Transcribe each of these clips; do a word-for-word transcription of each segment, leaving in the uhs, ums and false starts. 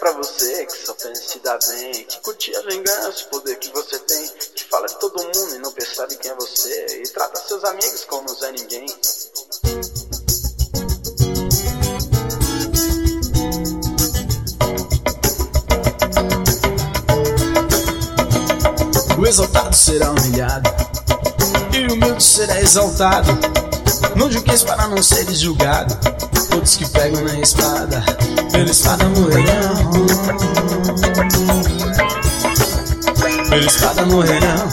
pra você que só pensa em se dar bem, que curte a vingança, o poder que você tem, que fala de todo mundo e não percebe quem é você, e trata seus amigos como não é ninguém. O exaltado será humilhado e o humilde será exaltado. Não julgueis para não seres julgado. Todos que pegam na espada, pela espada morrerão. Pela espada morrerão.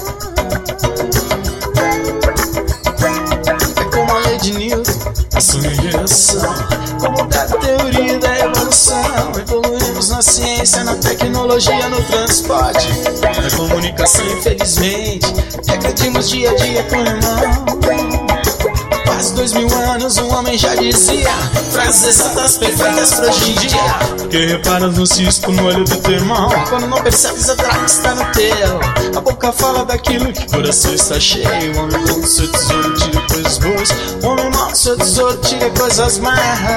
É como a lei de Newton, ação e reação, como da teoria da evolução. Evoluímos na ciência, na tecnologia, no transporte, na comunicação, infelizmente regredimos dia a dia com o irmão. Quase dois mil anos um homem já dizia frases exatas, perfeitas pra hoje em dia. Porque reparas no cisco no olho do teu irmão, quando não percebes a traca está no teu. A boca fala daquilo que o coração está cheio. O homem mau do seu tesouro tira coisas boas, o homem mau do seu tesouro tira coisas más.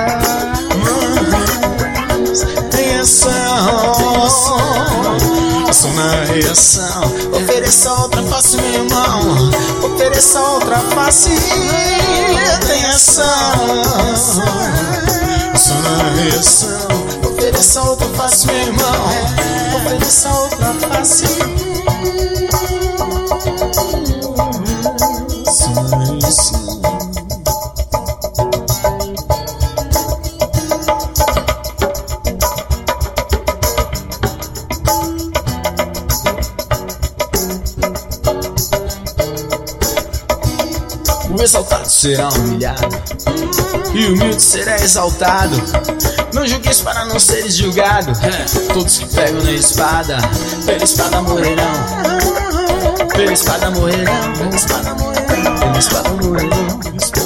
Tem ação, ação na reação. Ofereça outra face, meu irmão, ofereça outra face. Tem ação, ação na reação. Ofereça outra face, meu irmão, ofereça outra face. Ação na reação. O exaltado será humilhado e o humilde será exaltado. Não julgueis para não seres julgado. Todos que pegam na espada, pela espada morrerão. Pela espada morrerão. Pela espada morrerão. Pela espada morrerão.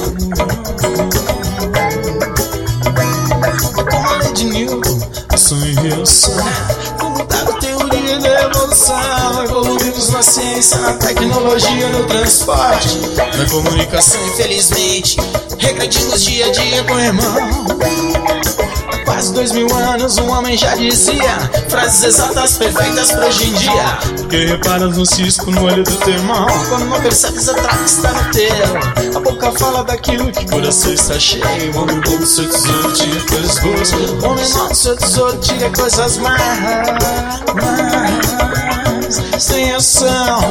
Como a lei de Newton, ação e reação, como da teoria da evolução. Evoluímos na ciência, na tecnologia, no transporte, na comunicação, infelizmente regredimos dia a dia com o irmão. Há quase dois mil anos um homem já dizia frases exatas, perfeitas pra hoje em dia. Porque reparas no cisco no olho do teu irmão, quando não percebes a traca está no teu. A boca fala daquilo que o coração está cheio. O homem bom do seu tesouro tira coisas boas, o homem mau do seu tesouro tira coisas más. Sem ação,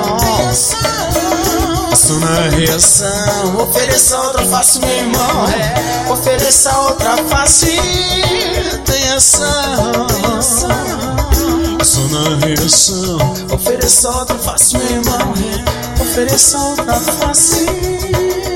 ação na reação. Ofereça outra face, meu irmão, é. Ofereça outra face. Tem ação, ação na reação. Ofereça outra face, meu irmão, é. Ofereça outra face.